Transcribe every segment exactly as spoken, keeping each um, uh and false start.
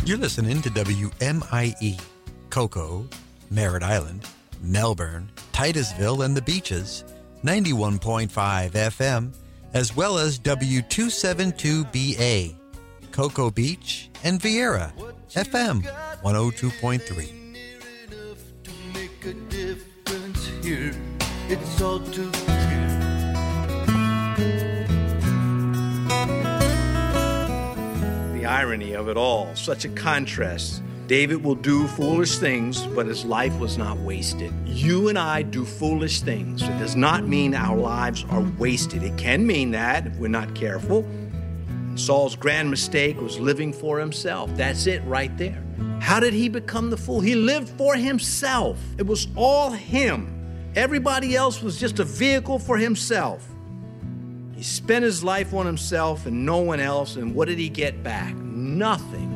You're listening to W M I E, Cocoa, Merritt Island, Melbourne, Titusville, and the Beaches, ninety-one point five F M, as well as W two seventy-two B A, Cocoa Beach, and Vieira, F M one oh two point three. It's all too The irony of it all, such a contrast. David will do foolish things, but his life was not wasted. You and I do foolish things. It does not mean our lives are wasted. It can mean that if we're not careful. Saul's grand mistake was living for himself. That's it right there. How did he become the fool? He lived for himself. It was all him. Everybody else was just a vehicle for himself. He spent his life on himself and no one else, and what did he get back? Nothing.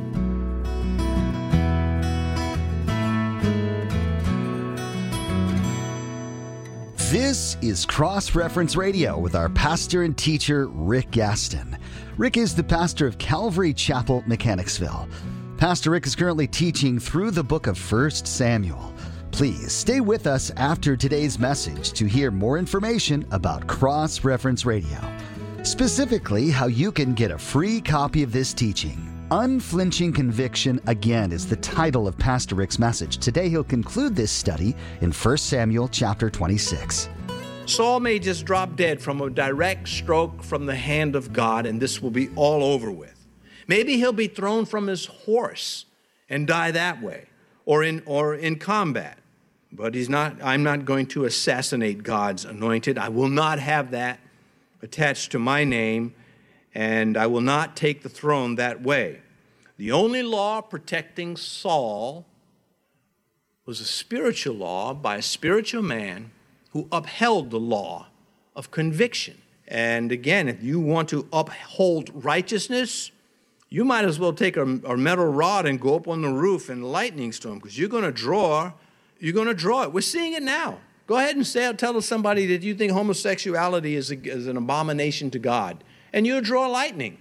This is Cross Reference Radio with our pastor and teacher, Rick Gaston. Rick is the pastor of Calvary Chapel, Mechanicsville. Pastor Rick is currently teaching through the book of First Samuel. Please stay with us after today's message to hear more information about Cross Reference Radio. Specifically, how you can get a free copy of this teaching. Unflinching Conviction, again, is the title of Pastor Rick's message. Today, he'll conclude this study in First Samuel chapter twenty-six. Saul may just drop dead from a direct stroke from the hand of God, and this will be all over with. Maybe he'll be thrown from his horse and die that way, or in or in combat. But he's not. I'm not going to assassinate God's anointed. I will not have that attached to my name, and I will not take the throne that way. The only law protecting Saul was a spiritual law by a spiritual man who upheld the law of conviction. And again, if you want to uphold righteousness, you might as well take a, a metal rod and go up on the roof in a lightning storm, because you're going to draw, you're going to draw it. We're seeing it now. Go ahead and say, tell somebody that you think homosexuality is, a, is an abomination to God, and you'll draw lightning.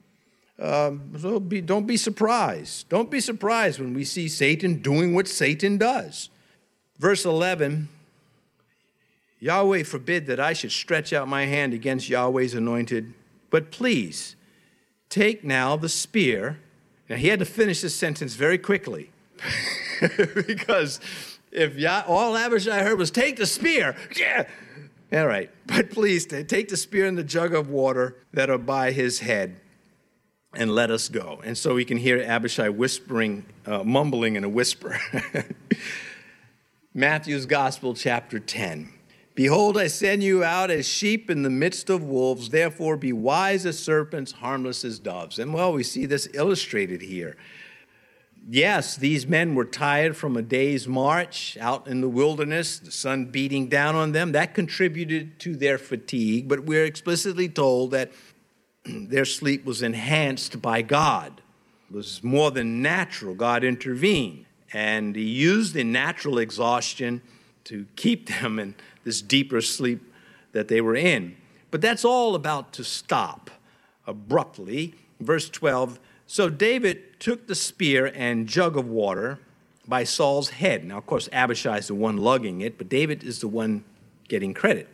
Um, so be, don't be surprised. Don't be surprised when we see Satan doing what Satan does. Verse eleven, Yahweh forbid that I should stretch out my hand against Yahweh's anointed, but please take now the spear. Now, he had to finish this sentence very quickly because if Yah, all Abishai heard was, take the spear. Yeah. All right. But please take the spear and the jug of water that are by his head and let us go. And so we can hear Abishai whispering, uh, mumbling in a whisper. Matthew's Gospel, chapter ten. Behold, I send you out as sheep in the midst of wolves. Therefore, be wise as serpents, harmless as doves. And, well, we see this illustrated here. Yes, these men were tired from a day's march out in the wilderness, the sun beating down on them. That contributed to their fatigue, but we're explicitly told that their sleep was enhanced by God. It was more than natural. God intervened, and he used the natural exhaustion to keep them in this deeper sleep that they were in. But that's all about to stop abruptly. Verse twelve, so David took the spear and jug of water by Saul's head. Now, of course, Abishai is the one lugging it, but David is the one getting credit.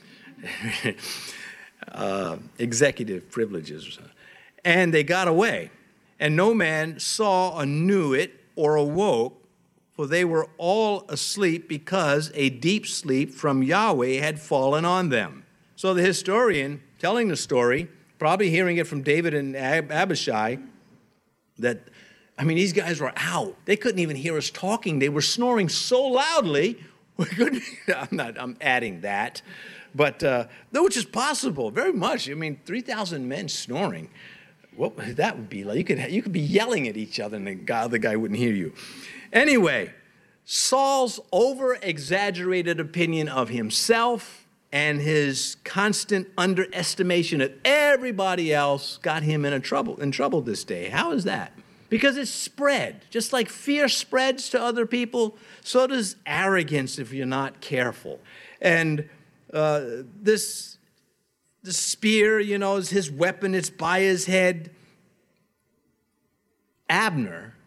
uh, executive privileges or something. And they got away. And no man saw or knew it or awoke, for they were all asleep because a deep sleep from Yahweh had fallen on them. So the historian telling the story, probably hearing it from David and Ab- Abishai, that, I mean, these guys were out. They couldn't even hear us talking. They were snoring so loudly, we couldn't, I'm not, I'm adding that, but, uh, which is possible, very much. I mean, three thousand men snoring, what that would be like. You could, you could be yelling at each other and the guy, the guy wouldn't hear you. Anyway, Saul's over-exaggerated opinion of himself and his constant underestimation of everybody else got him in a trouble in trouble this day. How is that? Because it's spread. Just like fear spreads to other people, so does arrogance if you're not careful. And uh, this, this spear, you know, is his weapon. It's by his head. Abner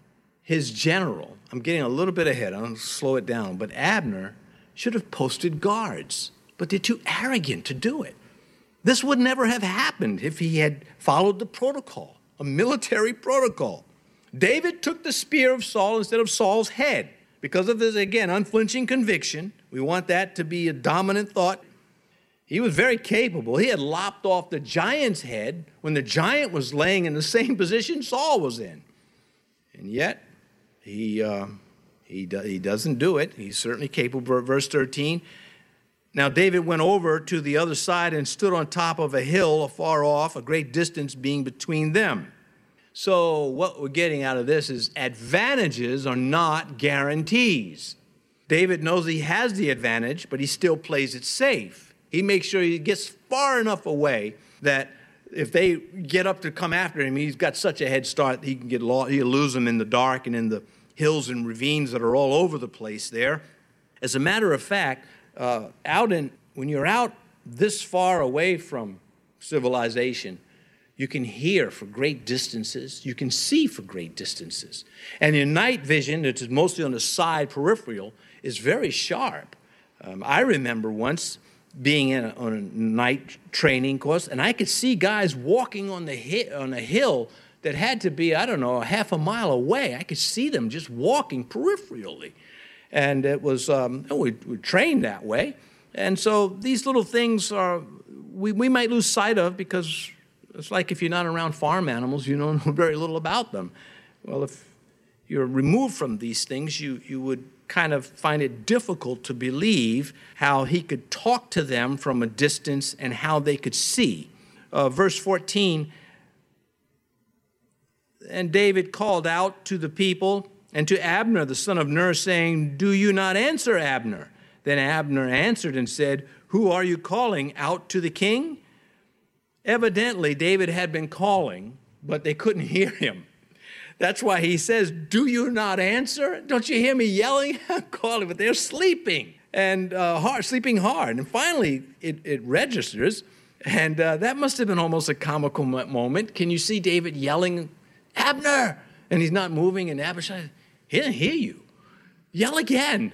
his general, I'm getting a little bit ahead, I'm going to slow it down, but Abner should have posted guards, but they're too arrogant to do it. This would never have happened if he had followed the protocol, a military protocol. David took the spear of Saul instead of Saul's head because of his, again, unflinching conviction. We want that to be a dominant thought. He was very capable. He had lopped off the giant's head when the giant was laying in the same position Saul was in. And yet, he, uh, he, do, he doesn't do it. He's certainly capable. Verse thirteen, now David went over to the other side and stood on top of a hill afar off, a great distance being between them. So what we're getting out of this is advantages are not guarantees. David knows he has the advantage, but he still plays it safe. He makes sure he gets far enough away that if they get up to come after him, he's got such a head start, he can get lost, he'll lose them in the dark and in the hills and ravines that are all over the place there. As a matter of fact, uh, out in when you're out this far away from civilization, you can hear for great distances. You can see for great distances. And your night vision, which is mostly on the side peripheral, is very sharp. Um, I remember once being in a, on a night training course, and I could see guys walking on the hi- on a hill that had to be, I don't know, a half a mile away. I could see them just walking peripherally. And it was, um, we, we trained that way. And so these little things are, we, we might lose sight of because it's like if you're not around farm animals, you don't know very little about them. Well, if you're removed from these things, you, you would kind of find it difficult to believe how he could talk to them from a distance and how they could see. Uh, verse fourteen, and David called out to the people and to Abner, the son of Ner, saying, do you not answer, Abner? Then Abner answered and said, who are you calling out to the king? Evidently, David had been calling, but they couldn't hear him. That's why he says, do you not answer? Don't you hear me yelling? I'm calling, but they're sleeping and uh, hard, sleeping hard. And finally, it, it registers, and uh, that must have been almost a comical moment. Can you see David yelling, Abner? And he's not moving, and Abner says, he didn't hear you. Yell again.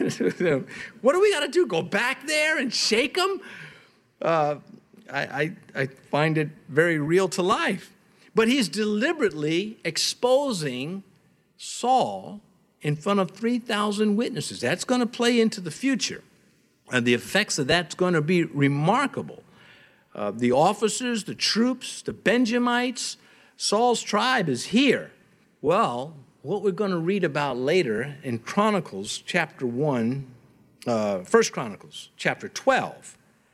What do we got to do? Go back there and shake him? Uh, I, I, I find it very real to life. But he's deliberately exposing Saul in front of three thousand witnesses. That's going to play into the future. And the effects of that's going to be remarkable. Uh, the officers, the troops, the Benjamites, Saul's tribe is here. Well, what we're going to read about later in Chronicles chapter one, uh, First Chronicles chapter twelve,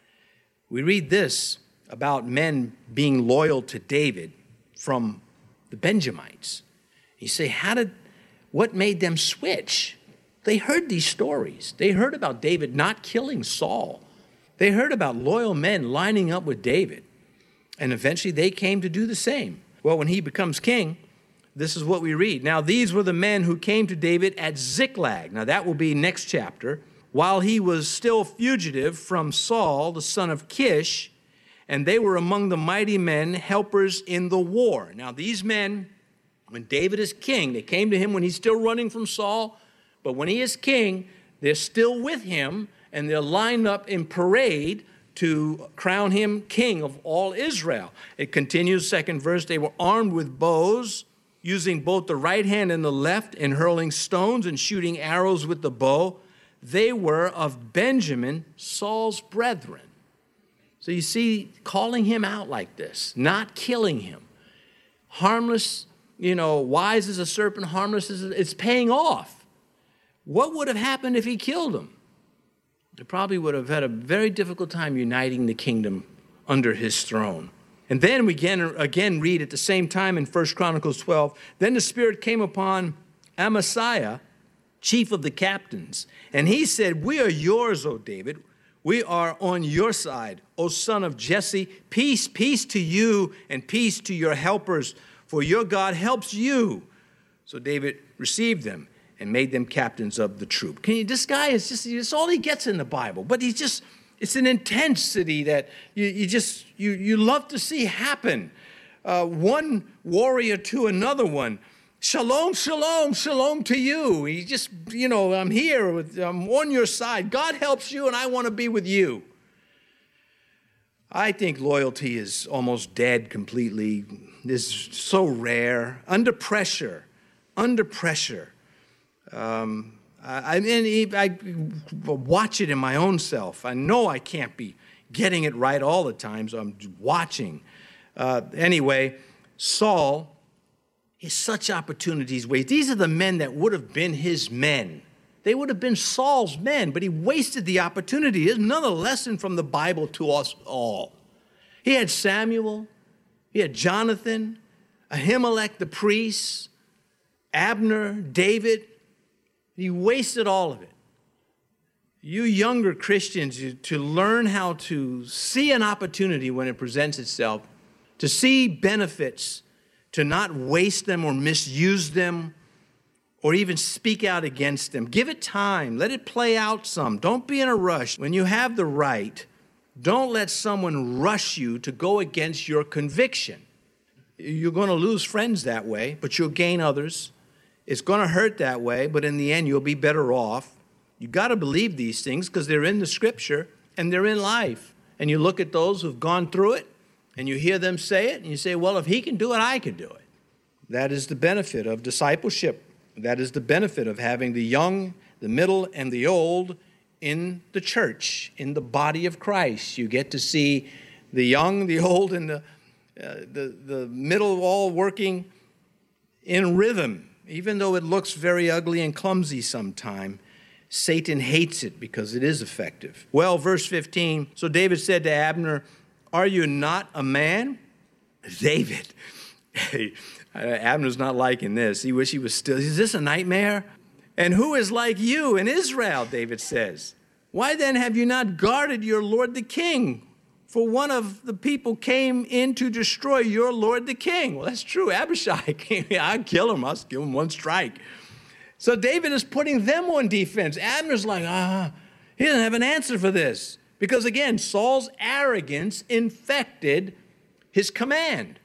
we read this about men being loyal to David from the Benjamites. You say, how did, what made them switch? They heard these stories. They heard about David not killing Saul. They heard about loyal men lining up with David. And eventually they came to do the same. Well, when he becomes king, this is what we read. Now, these were the men who came to David at Ziklag. Now, that will be next chapter. While he was still fugitive from Saul, the son of Kish, and they were among the mighty men, helpers in the war. Now, these men, when David is king, they came to him when he's still running from Saul, but when he is king, they're still with him, and they're lined up in parade to crown him king of all Israel. It continues, second verse, they were armed with bows, using both the right hand and the left, and hurling stones and shooting arrows with the bow. They were of Benjamin, Saul's brethren. So you see, calling him out like this, not killing him, harmless, you know, wise as a serpent, harmless as a, it's paying off. What would have happened if he killed him? They probably would have had a very difficult time uniting the kingdom under his throne. And then we again, again read at the same time in First Chronicles twelve, then the Spirit came upon Amasiah, chief of the captains, and he said, we are yours, O David. We are on your side, O son of Jesse. Peace, peace to you, and peace to your helpers, for your God helps you. So David received them and made them captains of the troop. Can you, this guy is just, it's all he gets in the Bible, but he's just, it's an intensity that you, you just, you, you love to see happen. Uh, one warrior to another one, Shalom, shalom, shalom to you. He just, you know, I'm here, with, I'm on your side. God helps you, and I want to be with you. I think loyalty is almost dead completely. It's so rare. Under pressure, under pressure. Um, I, I mean, I watch it in my own self. I know I can't be getting it right all the time, so I'm watching. Uh, anyway, Saul, is such opportunities wasted. These are the men that would have been his men. They would have been Saul's men, but he wasted the opportunity. There's another lesson from the Bible to us all. He had Samuel, he had Jonathan, Ahimelech the priest, Abner, David. He wasted all of it. You younger Christians, you, to learn how to see an opportunity when it presents itself, to see benefits, to not waste them or misuse them or even speak out against them. Give it time. Let it play out some. Don't be in a rush. When you have the right, don't let someone rush you to go against your conviction. You're going to lose friends that way, but you'll gain others. It's going to hurt that way, but in the end, you'll be better off. You've got to believe these things because they're in the Scripture and they're in life. And you look at those who've gone through it, and you hear them say it, and you say, well, if he can do it, I can do it. That is the benefit of discipleship. That is the benefit of having the young, the middle, and the old in the church, in the body of Christ. You get to see the young, the old, and the, uh, the, the middle all working in rhythm. Even though it looks very ugly and clumsy sometime, Satan hates it because it is effective. Well, verse fifteen, so David said to Abner, are you not a man? David. Abner's not liking this. He wish he was still. Is this a nightmare? And who is like you in Israel, David says. Why then have you not guarded your Lord the king? For one of the people came in to destroy your Lord the king. Well, that's true. Abishai came. I'd kill him. I'll give him one strike. So David is putting them on defense. Abner's like, ah, he doesn't have an answer for this. Because again, Saul's arrogance infected his command.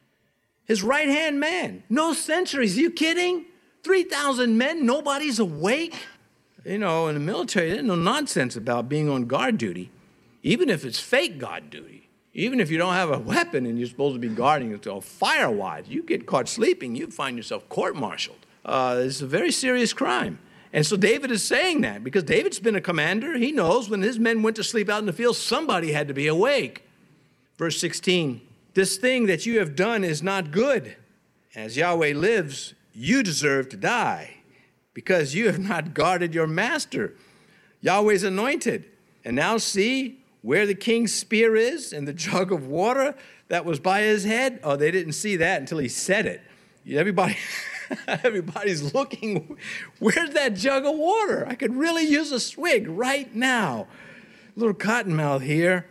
His right-hand man. No sentries. Are you kidding? three thousand men, nobody's awake. You know, in the military, there's no nonsense about being on guard duty, even if it's fake guard duty. Even if you don't have a weapon and you're supposed to be guarding it, fire-wise, you get caught sleeping, you find yourself court-martialed. Uh, it's a very serious crime. And so David is saying that because David's been a commander. He knows when his men went to sleep out in the field, somebody had to be awake. Verse sixteen, this thing that you have done is not good. As Yahweh lives, you deserve to die because you have not guarded your master, Yahweh's anointed. And now see where the king's spear is and the jug of water that was by his head. Oh, they didn't see that until he said it. Everybody... Everybody's looking, where's that jug of water? I could really use a swig right now. A little cottonmouth here.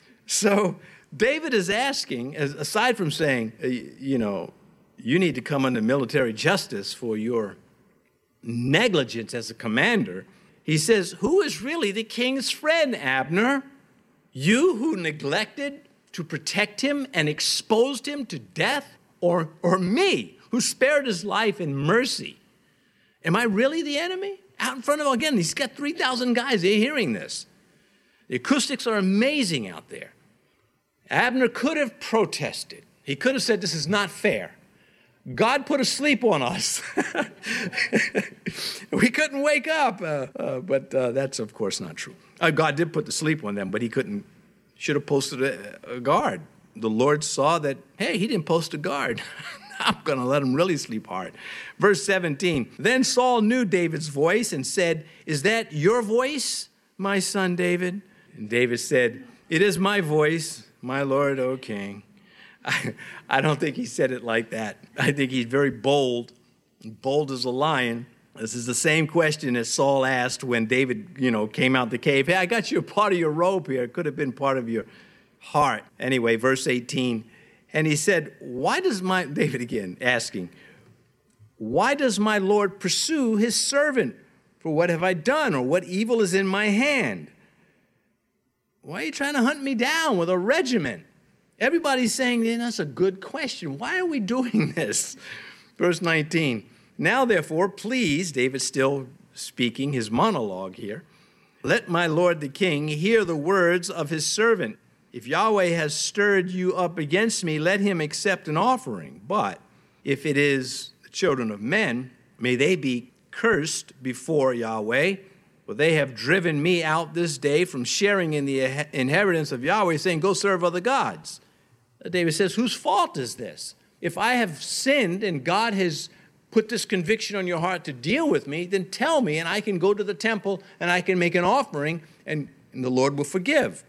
So David is asking, aside from saying, you know, you need to come under military justice for your negligence as a commander, he says, who is really the king's friend, Abner? You who neglected to protect him and exposed him to death, or, or me, who spared his life in mercy? Am I really the enemy? Out in front of him, again, he's got three thousand guys. They're hearing this. The acoustics are amazing out there. Abner could have protested. He could have said, this is not fair. God put a sleep on us. We couldn't wake up. Uh, uh, but uh, that's, of course, not true. Uh, God did put the sleep on them, but he couldn't, should have posted a, a guard. The Lord saw that, hey, he didn't post a guard. I'm going to let him really sleep hard. Verse seventeen, then Saul knew David's voice and said, is that your voice, my son David? And David said, it is my voice, my Lord, O king. I, I don't think he said it like that. I think he's very bold, bold as a lion. This is the same question as Saul asked when David, you know, came out the cave. Hey, I got you a part of your robe here. It could have been part of your heart. Anyway, verse eighteen, and he said, why does my, David again asking, why does my Lord pursue his servant? For what have I done, or what evil is in my hand? Why are you trying to hunt me down with a regiment? Everybody's saying, yeah, that's a good question. Why are we doing this? Verse nineteen, now therefore, please, David's still speaking his monologue here, let my lord the king hear the words of his servant. If Yahweh has stirred you up against me, let him accept an offering. But if it is the children of men, may they be cursed before Yahweh, for they have driven me out this day from sharing in the inheritance of Yahweh, saying, go serve other gods. David says, whose fault is this? If I have sinned and God has put this conviction on your heart to deal with me, then tell me, and I can go to the temple and I can make an offering, and, and the Lord will forgive.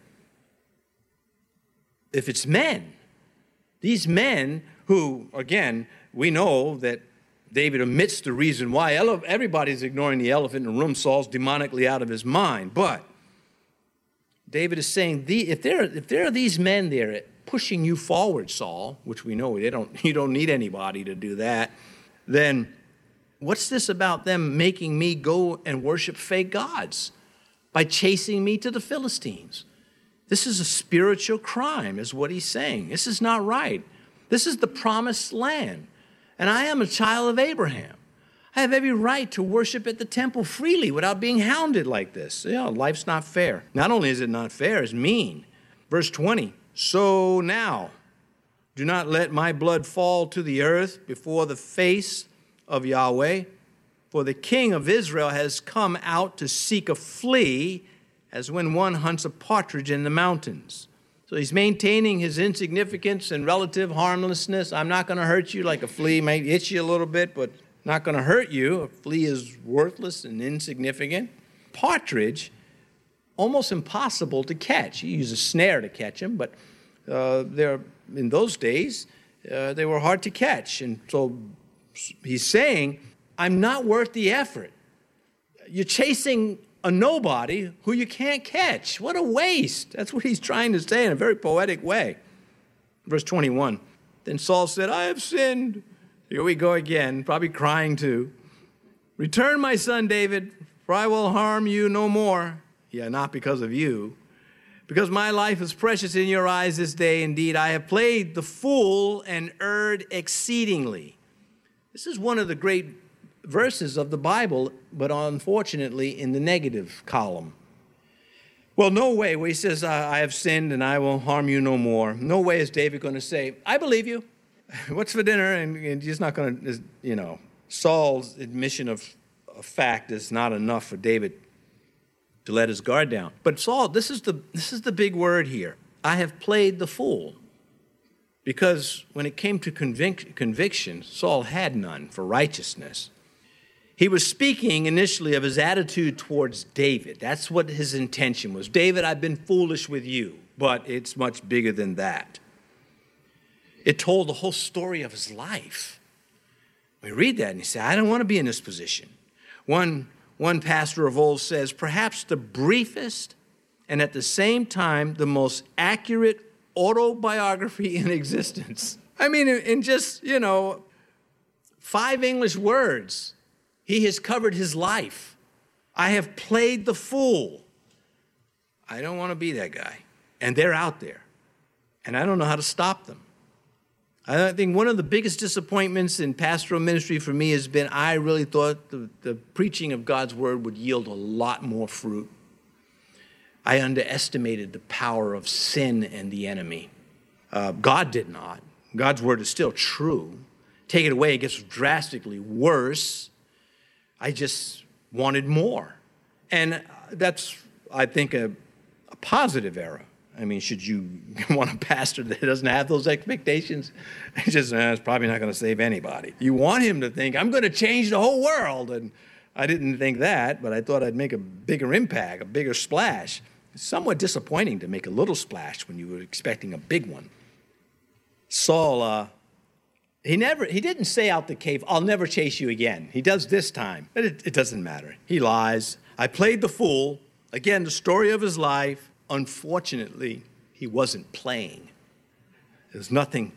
If it's men, these men who, again, we know that David omits the reason why. Everybody's ignoring the elephant in the room. Saul's demonically out of his mind. But David is saying, the, if, there, if there are these men there pushing you forward, Saul, which we know they don't, you don't need anybody to do that, then what's this about them making me go and worship fake gods by chasing me to the Philistines? This is a spiritual crime, is what he's saying. This is not right. This is the promised land. And I am a child of Abraham. I have every right to worship at the temple freely without being hounded like this. You know, life's not fair. Not only is it not fair, it's mean. Verse twenty, so now do not let my blood fall to the earth before the face of Yahweh, for the king of Israel has come out to seek a flea as when one hunts a partridge in the mountains. So he's maintaining his insignificance and relative harmlessness. I'm not going to hurt you like a flea might itch you a little bit, but not going to hurt you. A flea is worthless and insignificant. Partridge, almost impossible to catch. You use a snare to catch them, but uh, they're, in those days, uh, they were hard to catch. And so he's saying, I'm not worth the effort. You're chasing a nobody who you can't catch. What a waste. That's what he's trying to say in a very poetic way. Verse twenty-one, then Saul said, I have sinned. Here we go again, probably crying too. Return, my son David, for I will harm you no more. Yeah, not because of you. Because my life is precious in your eyes this day. Indeed, I have played the fool and erred exceedingly. This is one of the great verses of the Bible, but unfortunately in the negative column. Well, no way, where he says, I have sinned and I will harm you no more. No way is David going to say, I believe you. What's for dinner? And, and he's not going to, you know, Saul's admission of a fact is not enough for David to let his guard down. But Saul, this is the this is the big word here. I have played the fool. Because when it came to convic- conviction, Saul had none for righteousness. He was speaking initially of his attitude towards David. That's what his intention was. David, I've been foolish with you, but it's much bigger than that. It told the whole story of his life. We read that and he said, I don't want to be in this position. One, one pastor of old says, perhaps the briefest and at the same time the most accurate autobiography in existence. I mean, in just, you know, five English words, he has covered his life. I have played the fool. I don't want to be that guy. And they're out there. And I don't know how to stop them. I think one of the biggest disappointments in pastoral ministry for me has been I really thought the, the preaching of God's word would yield a lot more fruit. I underestimated the power of sin and the enemy. Uh, God did not. God's word is still true. Take it away, it gets drastically worse. I just wanted more. And that's, I think, a, a positive error. I mean, should you want a pastor that doesn't have those expectations? It's just, eh, it's probably not going to save anybody. You want him to think, I'm going to change the whole world. And I didn't think that, but I thought I'd make a bigger impact, a bigger splash. It's somewhat disappointing to make a little splash when you were expecting a big one. Saul, uh, he never, he didn't say out the cave, I'll never chase you again. He does this time, but it, it doesn't matter. He lies. I played the fool. Again, the story of his life. Unfortunately, he wasn't playing. There's nothing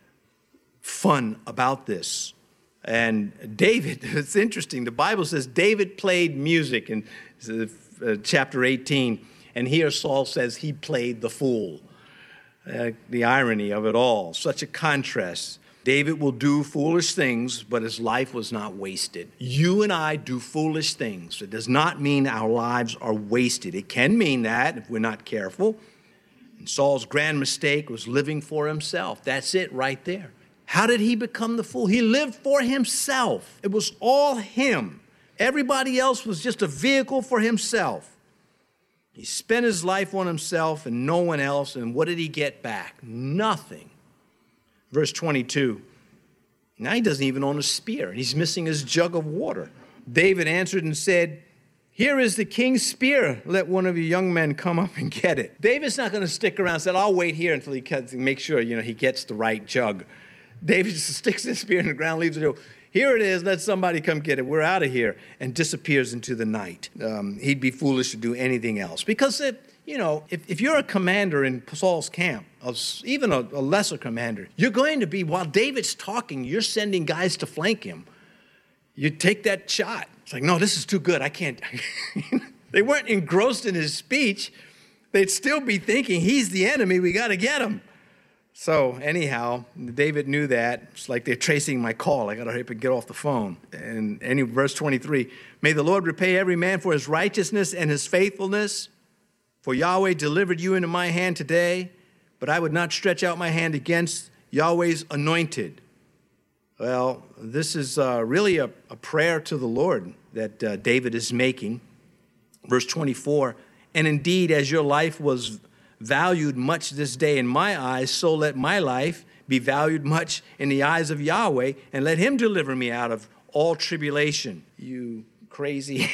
fun about this. And David, it's interesting. The Bible says David played music in uh, chapter eighteen. And here Saul says he played the fool. Uh, the irony of it all. Such a contrast. David will do foolish things, but his life was not wasted. You and I do foolish things. It does not mean our lives are wasted. It can mean that if we're not careful. And Saul's grand mistake was living for himself. That's it right there. How did he become the fool? He lived for himself. It was all him. Everybody else was just a vehicle for himself. He spent his life on himself and no one else. And what did he get back? Nothing. Verse twenty-two. Now he doesn't even own a spear. He's missing his jug of water. David answered and said, "Here is the king's spear. Let one of you young men come up and get it." David's not going to stick around and say, "I'll wait here until he cuts and make sure, you know, he gets the right jug." David just sticks his spear in the ground, leaves it there. "Here it is. Let somebody come get it. We're out of here," and disappears into the night. Um, he'd be foolish to do anything else. Because, it, you know, if, if you're a commander in Saul's camp, even a, a lesser commander, you're going to be, while David's talking, you're sending guys to flank him. You take that shot. It's like, no, this is too good. I can't. They weren't engrossed in his speech. They'd still be thinking, he's the enemy. We got to get him. So anyhow, David knew that. It's like they're tracing my call. I got to hurry up and get off the phone. And any verse twenty-three, "May the Lord repay every man for his righteousness and his faithfulness. For Yahweh delivered you into my hand today, but I would not stretch out my hand against Yahweh's anointed." Well, this is uh, really a, a prayer to the Lord that uh, David is making. Verse twenty-four, "And indeed, as your life was valued much this day in my eyes, so let my life be valued much in the eyes of Yahweh, and let him deliver me out of all tribulation." You crazy.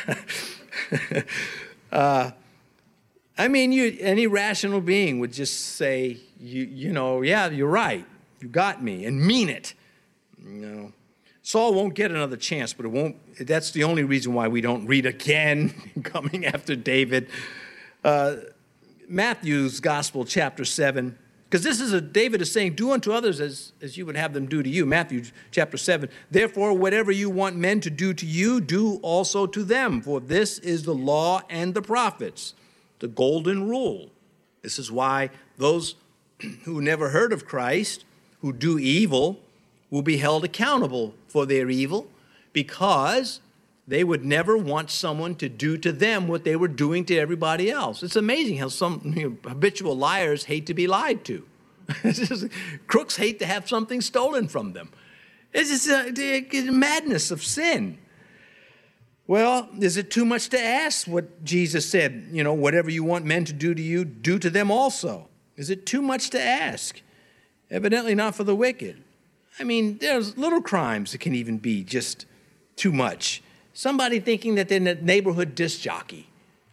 uh, I mean, you, any rational being would just say, you, you know, yeah, you're right. You got me, and mean it. You know, Saul won't get another chance, but it won't. That's the only reason why we don't read again coming after David. Uh, Matthew's Gospel, chapter seven, because this is a, David is saying, "Do unto others as, as you would have them do to you." Matthew chapter seven, "Therefore, whatever you want men to do to you, do also to them. For this is the law and the prophets," the golden rule. This is why those who never heard of Christ, who do evil, will be held accountable for their evil, because they would never want someone to do to them what they were doing to everybody else. It's amazing how some you know, habitual liars hate to be lied to. Just, crooks hate to have something stolen from them. It's just a, a madness of sin. Well, is it too much to ask what Jesus said? You know, whatever you want men to do to you, do to them also. Is it too much to ask? Evidently not for the wicked. I mean, there's little crimes that can even be just too much. Somebody thinking that they're the neighborhood disc jockey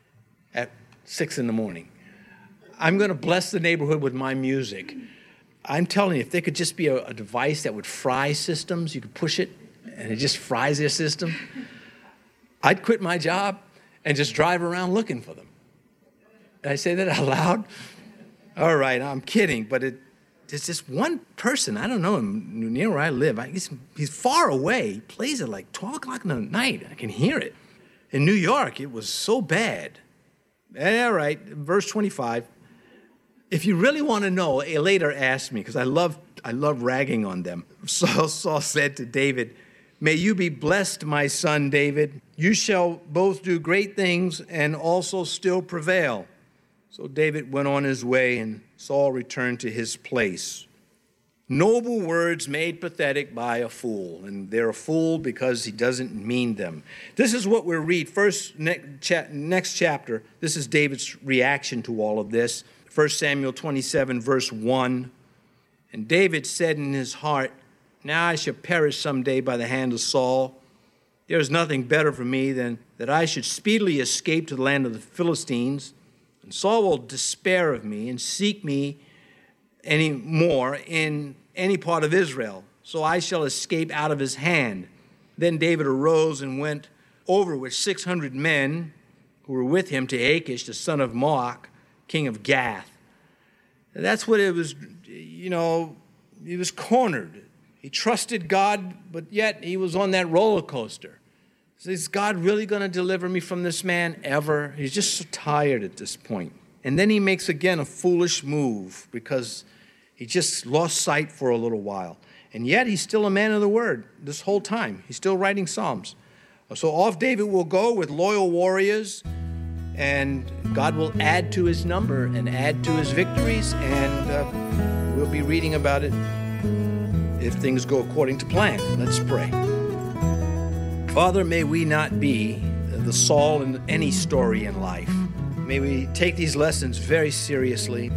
at six in the morning. I'm going to bless the neighborhood with my music. I'm telling you, if there could just be a, a device that would fry systems, you could push it and it just fries their system, I'd quit my job and just drive around looking for them. Did I say that out loud? All right, I'm kidding, but it, there's this one person, I don't know, near where I live. I, he's, he's far away. He plays at like twelve o'clock in the night. I can hear it. In New York, it was so bad. All right, verse twenty-five. If you really want to know, a later asked me, because I love, I love ragging on them. Saul, Saul said to David, "May you be blessed, my son David. You shall both do great things and also still prevail." So David went on his way, and Saul returned to his place. Noble words made pathetic by a fool, and they're a fool because he doesn't mean them. This is what we'll read. First, next chapter, this is David's reaction to all of this. First Samuel twenty-seven, verse one. "And David said in his heart, now I shall perish someday by the hand of Saul. There is nothing better for me than that I should speedily escape to the land of the Philistines. And Saul will despair of me and seek me any more in any part of Israel. So I shall escape out of his hand." Then David arose and went over with six hundred men who were with him to Achish, the son of Maoch, king of Gath. And that's what it was, you know, he was cornered. He trusted God, but yet he was on that roller coaster. So is God really going to deliver me from this man ever? He's just so tired at this point. And then he makes again a foolish move because He just lost sight for a little while. And yet he's still a man of the word this whole time. He's still writing Psalms. So off David will go with loyal warriors, and God will add to his number and add to his victories, and uh, we'll be reading about it if things go according to plan. Let's pray. Father, may we not be the Saul in any story in life. May we take these lessons very seriously.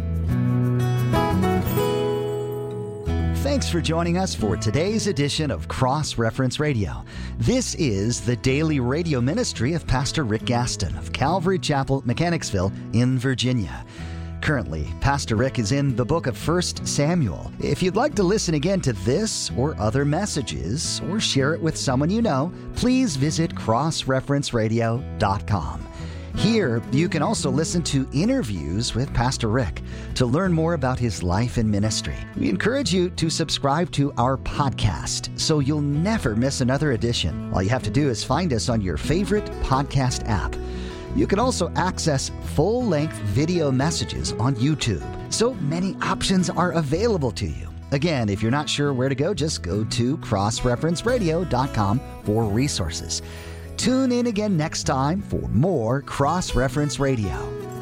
Thanks for joining us for today's edition of Cross Reference Radio. This is the daily radio ministry of Pastor Rick Gaston of Calvary Chapel, Mechanicsville in Virginia. Currently, Pastor Rick is in the book of First Samuel. If you'd like to listen again to this or other messages, or share it with someone you know, please visit cross reference radio dot com. Here, you can also listen to interviews with Pastor Rick to learn more about his life and ministry. We encourage you to subscribe to our podcast so you'll never miss another edition. All you have to do is find us on your favorite podcast app. You can also access full-length video messages on YouTube. So many options are available to you. Again, if you're not sure where to go, just go to cross reference radio dot com for resources. Tune in again next time for more Cross Reference Radio.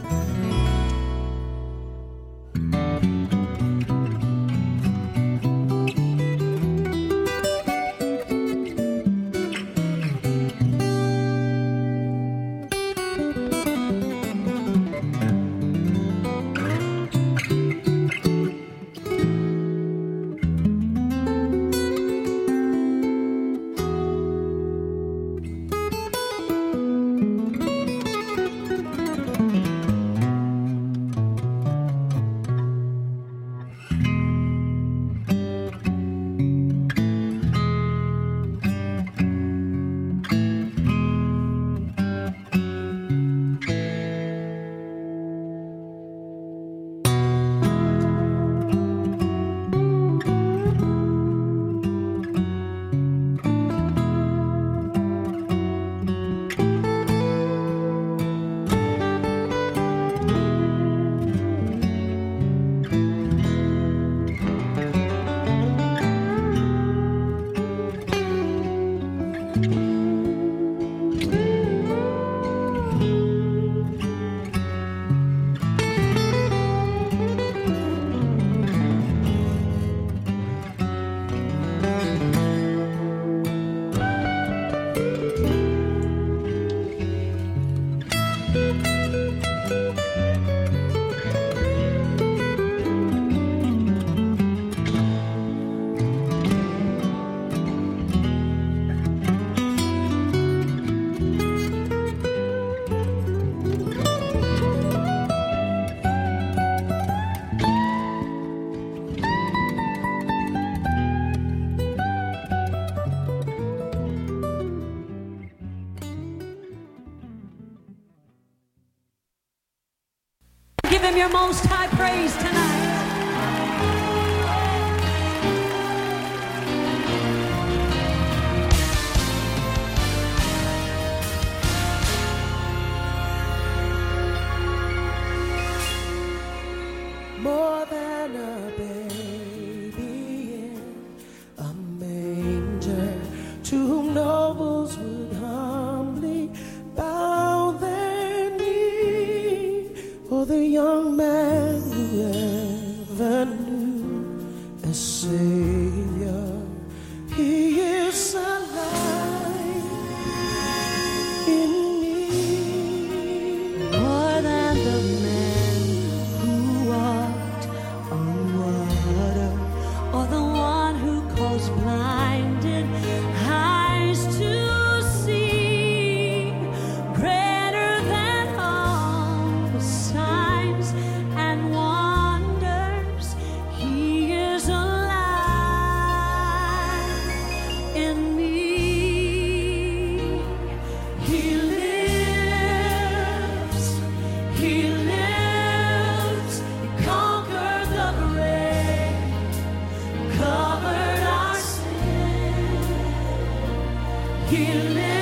Give him your most high praise tonight. More than a baby in a manger, to whom nobles would humbly bow their knee, for the young man who ever knew a Savior. He is alive in me. More than the man who walked on water, or the one who caused blinded eyes to see, greater than all the signs and wonders, he is alive in me. He lives, he lives, he conquered the grave, covered our sin. He lives.